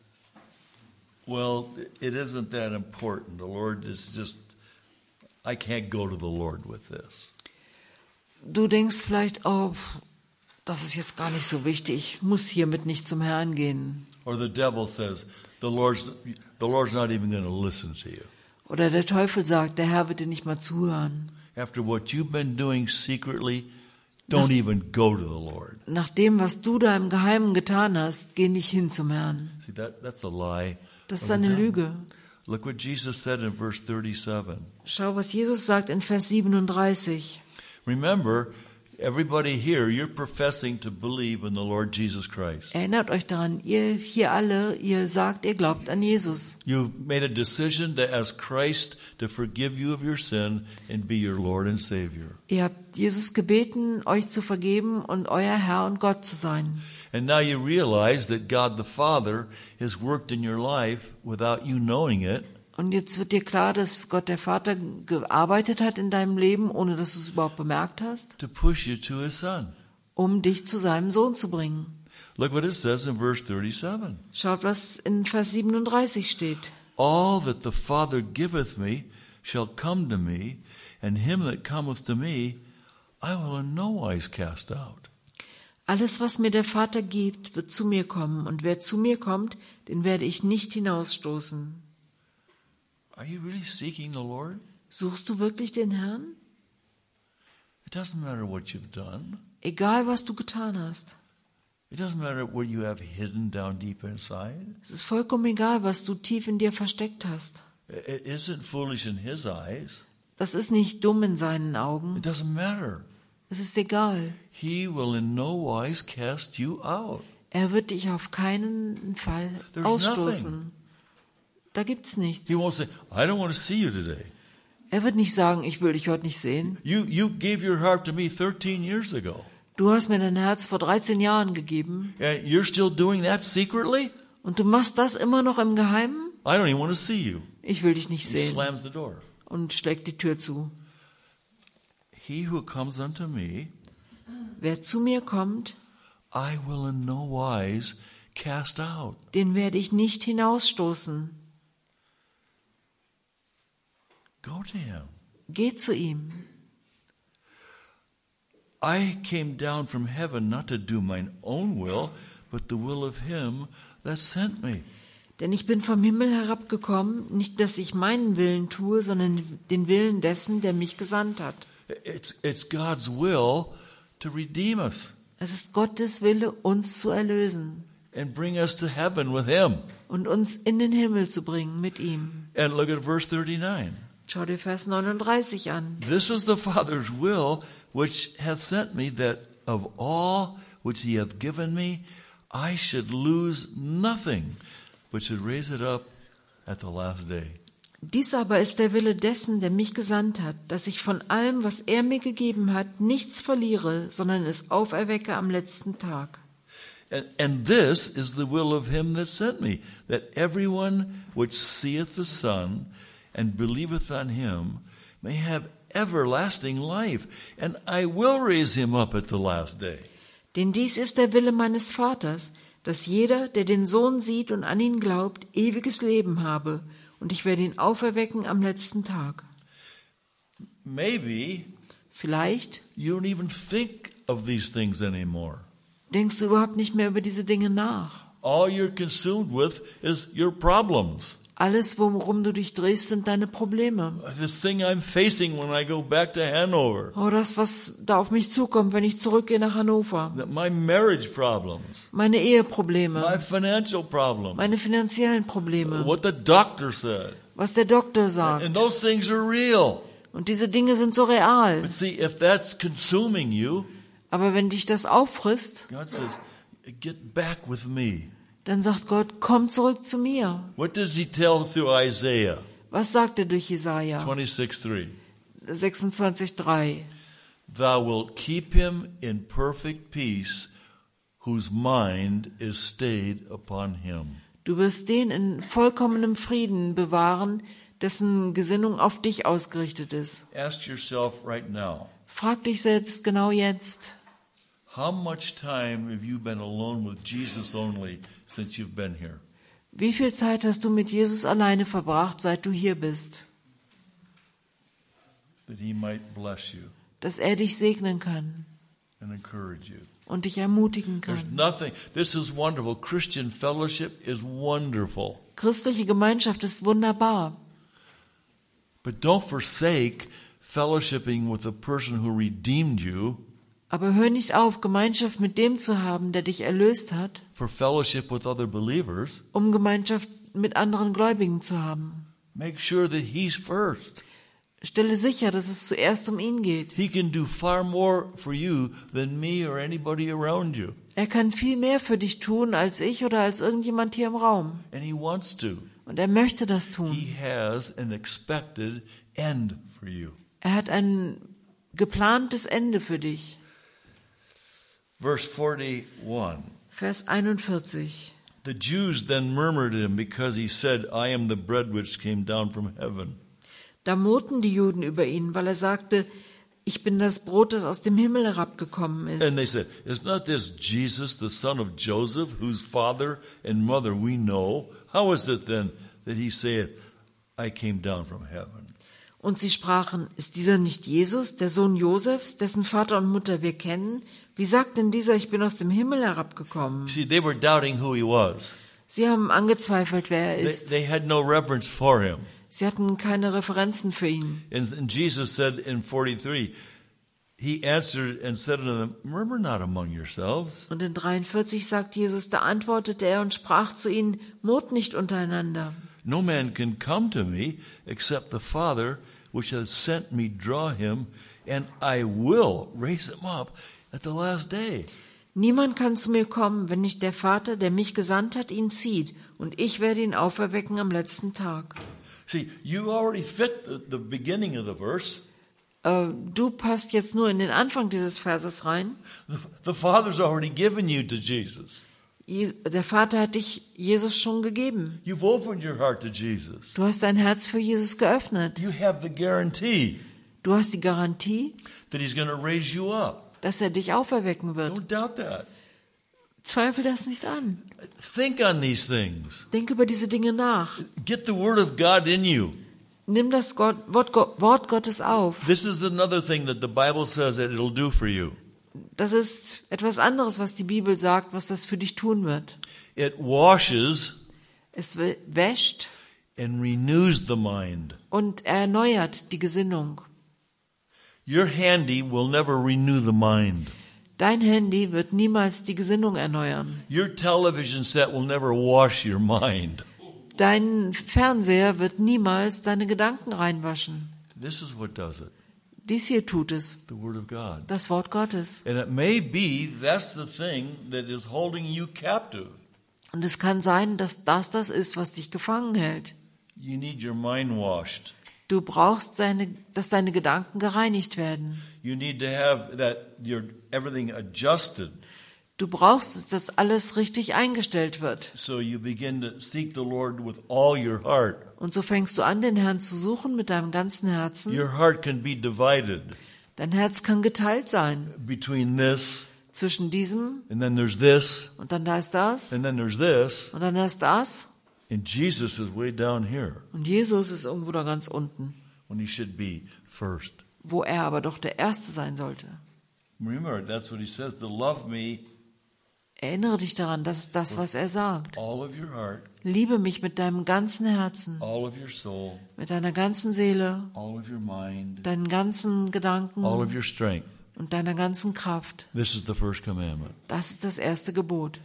well, it isn't that important. The Lord is just, I can't go to the Lord with this. Du denkst vielleicht, oh, das ist jetzt gar nicht so wichtig, ich muss hiermit nicht zum Herrn gehen. Or the devil says, the Lord's not even going to listen to you. Oder der Teufel sagt, der Herr wird dir nicht mal zuhören. After what you've been doing secretly, don't even go to the Lord. Nach dem, was du da im Geheimen getan hast, geh nicht hin zum Herrn. See, that's a lie. Das ist of the eine devil. Lüge. Look what Jesus said in verse 37. Schau, was Jesus sagt in Vers 37. Remember, Everybody here, you're professing to believe in the Lord Jesus Christ. Erinnert euch daran, ihr hier alle, ihr sagt, ihr glaubt an Jesus. You've made a decision to ask Christ to forgive you of your sin and be your Lord and Savior. Ihr habt Jesus gebeten, euch zu vergeben und euer Herr und Gott zu sein. And now you realize that God the Father has worked in your life without you knowing it. Und jetzt wird dir klar, dass Gott der Vater gearbeitet hat in deinem Leben, ohne dass du es überhaupt bemerkt hast, To push you to his son. um dich zu seinem Sohn zu bringen. Look what it says in verse 37. Schaut, was in Vers 37 steht. All that the Father giveth me shall come to me, and him that cometh to me I will in no wise cast out. Alles, was mir der Vater gibt, wird zu mir kommen, und wer zu mir kommt, den werde ich nicht hinausstoßen. Are you really seeking the Lord? Suchst du wirklich den Herrn? It doesn't matter what you've done. Egal, was du getan hast. It doesn't matter what you have hidden down deep inside. Es ist vollkommen egal, was du tief in dir versteckt hast. It isn't foolish in his eyes. Das ist nicht dumm in seinen Augen. It doesn't matter. Es ist egal. He will in no wise cast you out. Er wird dich auf keinen Fall There's ausstoßen. Da gibt's nichts. He won't say, I don't want to see you today. Er wird nicht sagen, ich will dich heute nicht sehen. You gave your heart to me 13 years ago. Du hast mir dein Herz vor 13 Jahren gegeben And you're still doing that secretly? und du machst das immer noch im Geheimen? I don't even want to see you. Ich will dich nicht He sehen. slams the door. Und schlägt die Tür zu. He who comes unto me, Wer zu mir kommt, I will in no wise cast out. den werde ich nicht hinausstoßen. Go to him. Geh zu ihm. I came down from heaven not to do mine own will, but the will of him that sent me. Denn ich bin vom Himmel herabgekommen, nicht, dass ich meinen Willen tue, sondern den Willen dessen, der mich gesandt hat. It's God's will to redeem us Es ist Gottes Wille, uns zu erlösen and bring us to heaven with him. und uns in den Himmel zu bringen mit ihm. And look at verse 39. Schau dir Vers 39 an. This is the Father's will which hath sent me, that of all which he hath given me, I should lose nothing, but should raise it up at the last day. Dies aber ist der Wille dessen, der mich gesandt hat, dass ich von allem, was er mir gegeben hat, nichts verliere, sondern es auferwecke am letzten Tag. And this is the will of him that sent me, that everyone which seeth the Son and believeth on him may have everlasting life, and I will raise him up at the last day. Denn dies ist der Wille meines Vaters, dass jeder, der den Sohn sieht und an ihn glaubt, ewiges Leben habe, und ich werde ihn auferwecken am letzten Tag. Maybe Vielleicht you don't even think of these things anymore. denkst du überhaupt nicht mehr über diese Dinge nach. All you're consumed with is your problems. Alles, worum du dich drehst, sind deine Probleme. This thing I'm facing when I go back to Hanover. Oh, das, was da auf mich zukommt, wenn ich zurückgehe nach Hannover. My marriage problems. Meine My Eheprobleme, financial problems. meine finanziellen Probleme, What the doctor said. was der Doktor sagt. And those things are real. Und diese Dinge sind so real. But see, if that's consuming you, Aber wenn dich das auffrisst, God says, get back with me. dann sagt Gott, komm zurück zu mir. What does he tell through Isaiah Was sagt er durch Jesaja 26:3? 26,3? Thou wilt keep him in perfect peace, whose mind is stayed upon him. Du wirst den in vollkommenem Frieden bewahren, dessen Gesinnung auf dich ausgerichtet ist. Ask yourself right now, Frag dich selbst genau jetzt, how much time have you been alone with Jesus only since you've been here? wie viel Zeit hast du mit Jesus alleine verbracht, seit du hier bist, That he might bless you dass er dich segnen kann and encourage you. und dich ermutigen There's kann. nothing, this is wonderful. Christian fellowship is wonderful. Christliche Gemeinschaft ist wunderbar, But don't forsake fellowshipping with the person who redeemed you aber hör nicht auf, Gemeinschaft mit dem zu haben, der dich erlöst hat, for fellowship with other believers. um Gemeinschaft mit anderen Gläubigen zu haben. Make sure that he's first. stelle sicher, dass es zuerst um ihn geht. He can do far more for you than me or anybody around you. Er kann viel mehr für dich tun als ich oder als irgendjemand hier im Raum. And he wants to. Und er möchte das He tun. has an expected end for you. Er hat ein geplantes Ende für dich. Verse 41. Vers 41. The Jews then murmured at him because he said, I am the bread which came down from heaven. Da murrten die Juden über ihn, weil er sagte, ich bin das Brot, das aus dem Himmel herabgekommen And ist. they said, is not this Jesus, the son of Joseph, whose father and mother we know? How is it then that he saith, I came down from heaven? Und sie sprachen, ist dieser nicht Jesus, der Sohn Josefs, dessen Vater und Mutter wir kennen? Wie sagt denn dieser, ich bin aus dem Himmel herabgekommen? See, they were doubting who he was. Sie haben angezweifelt, wer er ist. They had no reverence for him. Sie hatten keine Referenzen für ihn. And Jesus said in 43, he answered and said unto them, murmur not among yourselves. Und in 43 sagt Jesus, da antwortete er und sprach zu ihnen, murrt nicht untereinander. No man can come to me except the Father which has sent me draw him, and I will raise him up at the last day. Niemand kann zu mir kommen, wenn nicht der Vater, der mich gesandt hat, ihn zieht, und ich werde ihn auferwecken am letzten Tag. See, you already fit the beginning of the verse. Du passt jetzt nur in den Anfang dieses Verses rein. The Father's already given you to Jesus. Der Vater hat dich Jesus schon gegeben. You've opened your heart to Jesus. Du hast dein Herz für Jesus geöffnet. You have the guarantee Du hast die Garantie, that he's going to raise you up. dass er dich auferwecken wird. Don't doubt that. Zweifel das nicht an. Think on these things. Denk über diese Dinge nach. Get the Word of God in you. Nimm das Wort Gottes auf. This is another thing that the Bible says that it'll do for you. Das ist etwas anderes, was die Bibel sagt, was das für dich tun wird. It washes Es wäscht and renews the mind. und erneuert die Gesinnung. Your handy will never renew the mind. Dein Handy wird niemals die Gesinnung erneuern. Your television set will never wash your mind. Dein Fernseher wird niemals deine Gedanken reinwaschen. This is what does it. Dies hier tut es, The Word of God. das Wort Gottes. And it may be that's the thing that is holding you captive. Und es kann sein, dass das ist, was dich gefangen hält. You need your mind washed. Du brauchst, dass deine Gedanken gereinigt werden. You need to have everything adjusted. Du brauchst, dass alles richtig eingestellt wird. So you begin to seek the Lord with all your heart. Und so fängst du an, den Herrn zu suchen mit deinem ganzen Herzen. Your heart can be divided Dein Herz kann geteilt sein between this zwischen diesem and then there's this und dann da ist das and then there's this. und dann da ist das. And Jesus is way down here Und Jesus ist irgendwo da ganz unten, when he should be first. wo er aber doch der Erste sein sollte. Remember, that's what he says, to love me Erinnere dich daran, das ist das, was er sagt. all of your heart, Liebe mich mit deinem ganzen Herzen, all of your soul, mit deiner ganzen Seele, all of your mind, deinen ganzen Gedanken all of your strength. und deiner ganzen Kraft. This is the first commandment. Das ist das erste Gebot.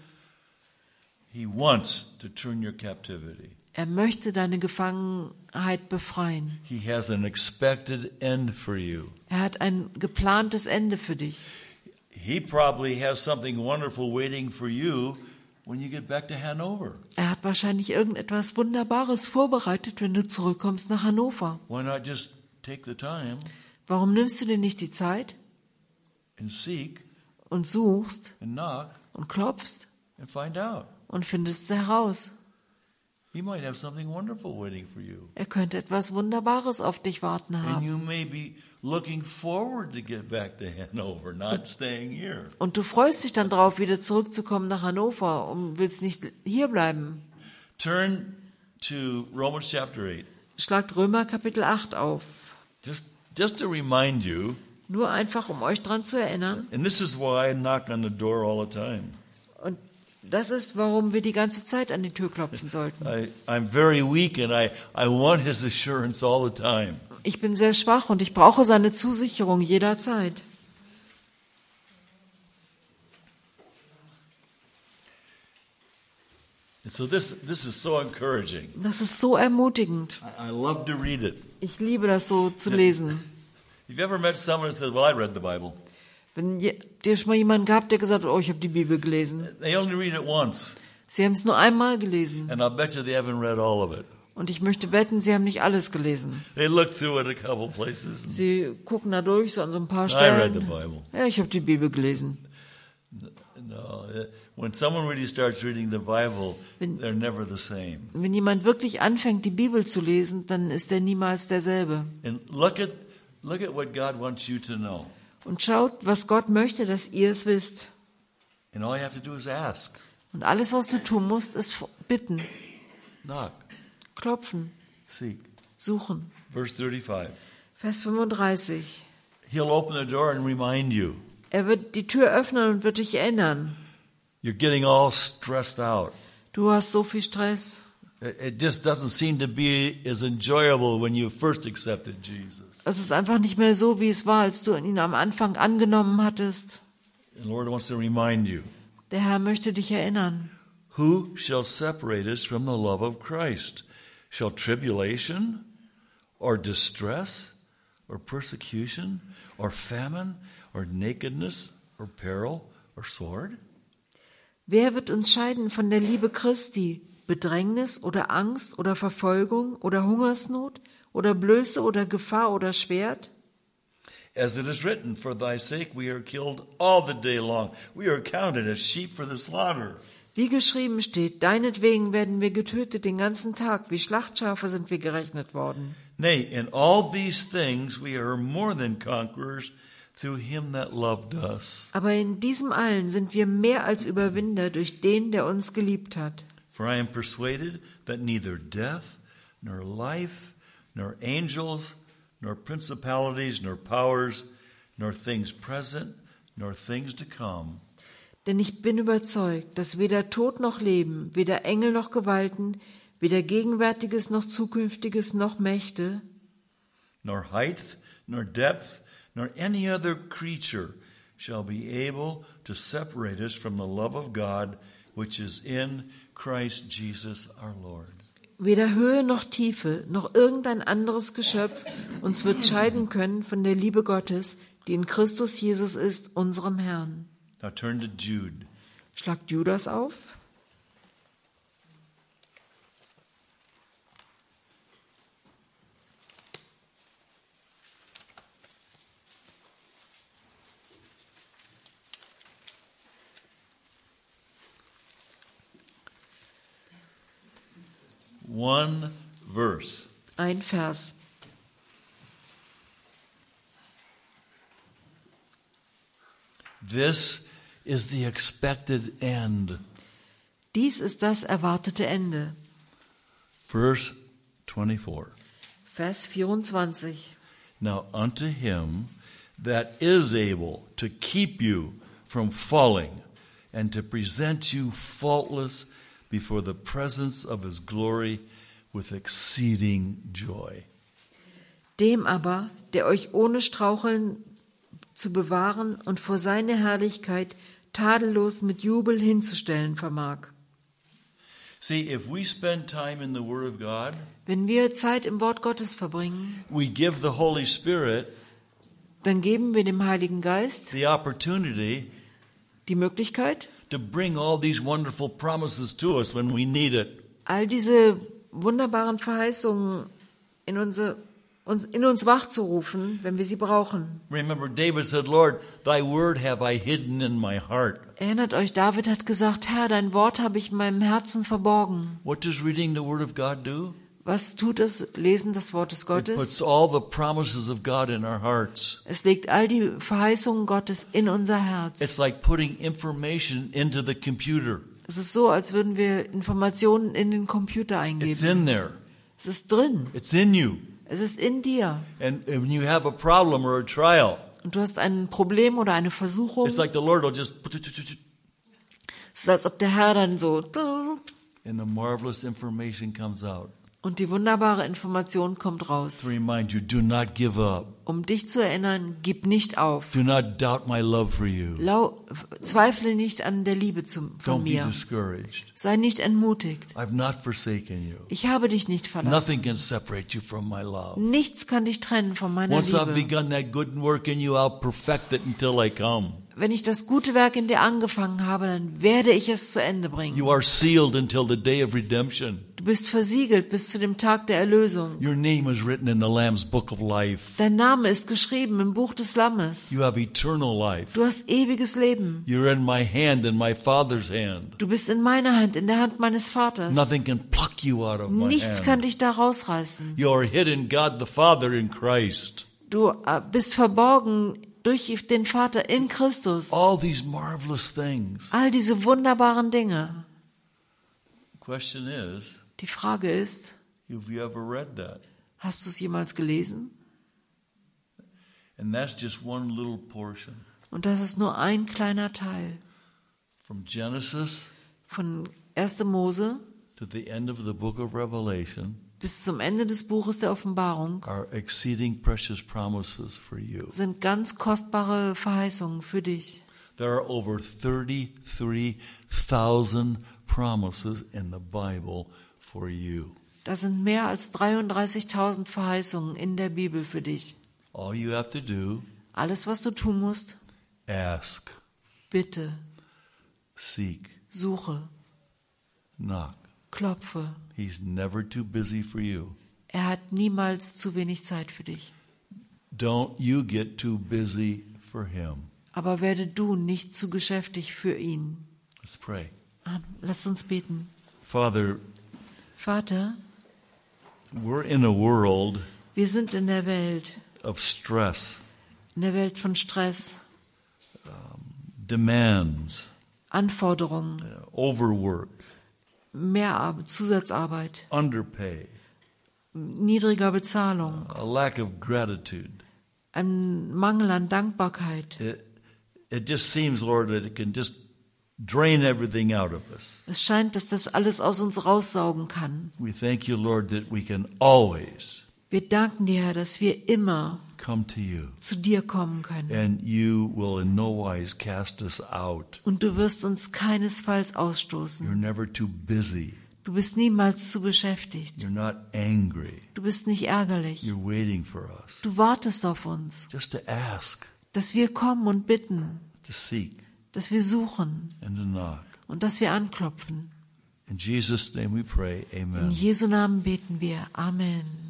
He wants to turn your captivity. Er möchte deine Gefangenheit befreien. He has an expected end for you. Er hat ein geplantes Ende für dich. He probably has something wonderful waiting for you when you get back to Hanover. Er hat wahrscheinlich irgendetwas Wunderbares vorbereitet, wenn du zurückkommst nach Hannover. Why not just take the time Warum nimmst du dir nicht die Zeit and seek und suchst and knock und klopfst and find out? und findest heraus? He might have something wonderful waiting for you. Er könnte etwas Wunderbares auf dich warten And haben. you may be looking forward to get back to Hanover, not staying here. Und du freust dich dann drauf, wieder zurückzukommen nach Hannover und willst nicht hier bleiben. Turn to Romans chapter 8. Schlagt Römer Kapitel 8 auf. Just to remind you, Nur einfach, um euch dran zu erinnern. and this is why I knock on the door all the time. Und das ist, warum wir die ganze Zeit an die Tür klopfen sollten. I'm very weak and I want his assurance all the time. Ich bin sehr schwach und ich brauche seine Zusicherung jederzeit. And so this is so encouraging. Das ist so ermutigend. I love to read it. Ich liebe das so zu lesen. Have you ever met someone who says, well, I read the Bible? Wenn dir schon mal jemanden gehabt, der gesagt hat, oh, ich habe die Bibel gelesen. They only read it once. Sie haben es nur einmal gelesen. And I'll bet you they haven't read all of it. Und ich möchte wetten, sie haben nicht alles gelesen. They look through it a couple places. Sie gucken da durch, so an so ein paar I read the Stellen. Bible. Ja, ich habe die Bibel gelesen. No, when someone really starts reading the Bible, they're never the same. Wenn jemand wirklich anfängt, die Bibel zu lesen, dann ist er niemals derselbe. And look at what God wants you to know. Und schaut, was Gott möchte, dass ihr es wisst. And all you have to do is ask, Und alles, was du tun musst, ist bitten, knock, klopfen, seek. suchen. Verse 35. Vers 35. He'll open the door and remind you. Er wird die Tür öffnen und wird dich erinnern. You're getting all stressed out. Du hast so viel Stress. It just doesn't seem to be as enjoyable when you first accepted Jesus. Es ist einfach nicht mehr so, wie es war, als du ihn am Anfang angenommen hattest. The Lord wants to remind you. Der Herr möchte dich erinnern. Who shall separate us from the love of Christ? Shall tribulation or distress or persecution or famine or nakedness or peril or sword? Wer wird uns scheiden von der Liebe Christi? Bedrängnis oder Angst oder Verfolgung oder Hungersnot oder Blöße oder Gefahr oder Schwert? As it is written, for thy sake we are killed all the day long. We are counted as sheep for the slaughter. Wie geschrieben steht, deinetwegen werden wir getötet den ganzen Tag, wie Schlachtschafe sind wir gerechnet worden. Nay, in all these things we are more than conquerors through him that loved us. Aber in diesem allen sind wir mehr als Überwinder durch den, der uns geliebt hat. For I am persuaded that neither death, nor life, nor angels, nor principalities, nor powers, nor things present, nor things to come. Denn ich bin überzeugt, dass weder Tod noch Leben, weder Engel noch Gewalten, weder Gegenwärtiges noch Zukünftiges noch Mächte, Nor height, nor depth, nor any other creature shall be able to separate us from the love of God, which is in Christ Jesus our Lord. weder Höhe noch Tiefe, noch irgendein anderes Geschöpf uns wird scheiden können von der Liebe Gottes, die in Christus Jesus ist, unserem Herrn. Now turn to Jude. Schlagt Judas auf. One verse. Ein Vers. This is the expected end. Dies ist das erwartete Ende. Verse 24. Vers 24. Now unto him that is able to keep you from falling and to present you faultless before the presence of his glory with exceeding joy. Dem aber, der euch ohne Straucheln zu bewahren und vor seine Herrlichkeit tadellos mit Jubel hinzustellen vermag. See, if we spend time in the Word of God, Wenn wir Zeit im Wort Gottes verbringen, we give the Holy Spirit dann geben wir dem Heiligen Geist the opportunity die Möglichkeit, to bring all these wonderful promises to us when we need it. all diese wunderbaren Verheißungen in uns wachzurufen, wenn wir sie brauchen. Remember, David said, Lord, thy word have I hidden in my heart. Erinnert euch, David hat gesagt, Herr, dein Wort habe ich in meinem Herzen verborgen. What does reading the word of God do? Was tut es, Lesen des Wortes It Gottes? puts all the promises of God in our hearts. Es legt all die Verheißungen Gottes in unser Herz. It's like putting information into the computer. Es ist so, als würden wir Informationen in den Computer It's eingeben. in there. Es ist drin. It's in you. Es ist in dir. And when you have a problem or a trial, Und du hast ein Problem oder eine Versuchung. it's like the Lord will just, Es ist, als ob der Herr dann so and the marvelous information comes out. Und die wunderbare Information kommt To raus. remind you, do not give up. Um dich zu erinnern, gib nicht auf. Do not doubt my love for you. Zweifle nicht an der Liebe von Don't be mir. discouraged. Sei nicht entmutigt. I've not forsaken you. Ich habe dich nicht verlassen. Nothing can separate you from my love. Nichts kann dich trennen von meiner Once I've Liebe. begun that good work in you, I'll perfect it until I come. Wenn ich das gute Werk in dir angefangen habe, dann werde ich es zu Ende bringen. You are sealed until the day of redemption. Du bist versiegelt bis zu dem Tag der Erlösung. Your name is written in the Lamb's book of life. Dein Name ist geschrieben im Buch des Lammes. You have eternal life. Du hast ewiges Leben. You're in my hand, in my Father's hand. Du bist in meiner Hand, in der Hand meines Vaters. Nothing can pluck you out of my Nichts hand. kann dich da rausreißen. You are hid in God the Father in Christ. Du bist verborgen durch den Vater in Christus. All these marvelous things. All diese wunderbaren Dinge. The question is, Die Frage ist, have you ever read that? hast du es jemals gelesen? And that's just one little portion. Und das ist nur ein kleiner Teil. From Genesis Von 1. Mose to the end of the book of Revelation bis zum Ende des Buches der Offenbarung are exceeding precious promises for you. sind ganz kostbare Verheißungen für dich. There are over 33,000 promises in the Bible for you. Das sind mehr als 33.000 Verheißungen in der Bibel für dich. All you have to do, Alles, was du tun musst, ask, bitte, seek, suche, knock. klopfe. He's never too busy for you. Er hat niemals zu wenig Zeit für dich. Don't you get too busy for him. Aber werde du nicht zu geschäftig für ihn. Let's pray. Lass uns beten. Father, Vater, we're in a world wir sind in der Welt von Stress, demands, Anforderungen, overwork, mehr Zusatzarbeit, underpay, niedriger Bezahlung, a lack of gratitude. ein Mangel an Dankbarkeit. It just seems, Lord, that it can just drain everything out of us. Es scheint, dass das alles aus uns raussaugen kann. We thank you, Lord, that we can always Wir danken dir, Herr, dass wir immer come to you, zu dir kommen können. and you will in no wise cast us out. Und du wirst uns keinesfalls You're ausstoßen. never too busy. Du bist niemals zu beschäftigt. You're not angry. Du bist nicht ärgerlich. You're waiting for us. Du wartest auf uns, Just to ask, dass wir kommen und bitten, to seek, dass wir suchen and to knock. und dass wir anklopfen. In Jesus' name we pray. In Amen. Jesu Namen beten wir. Amen.